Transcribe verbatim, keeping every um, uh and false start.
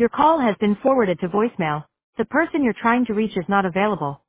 Your call has been forwarded to voicemail. The person you're trying to reach is not available.